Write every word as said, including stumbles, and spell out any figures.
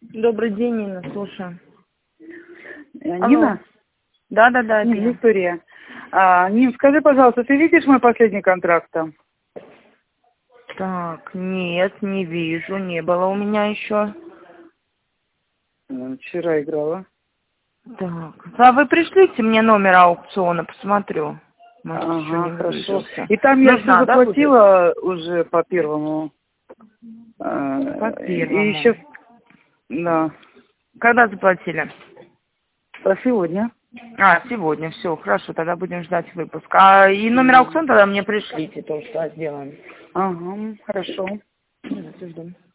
Добрый день, Нина, слушаю. Нина? Да, да, да. Нина, Виктория. А, Нин, скажи, пожалуйста, ты видишь мой последний контракт там? Так, нет, не вижу, не было у меня еще. Ну, вчера играла. Так, а вы пришлите мне номер аукциона, посмотрю. Может, еще Ага, не хорошо. выложился. И там я Нужна, все да, будет? заплатила уже по первому. А, По И первому. сейчас, да, Когда заплатили? по сегодня. А, сегодня, все, хорошо, тогда будем ждать выпуск. А и номер Да. аукциона тогда мне пришлите, то, что сделаем. Ага, хорошо. Да, ждем.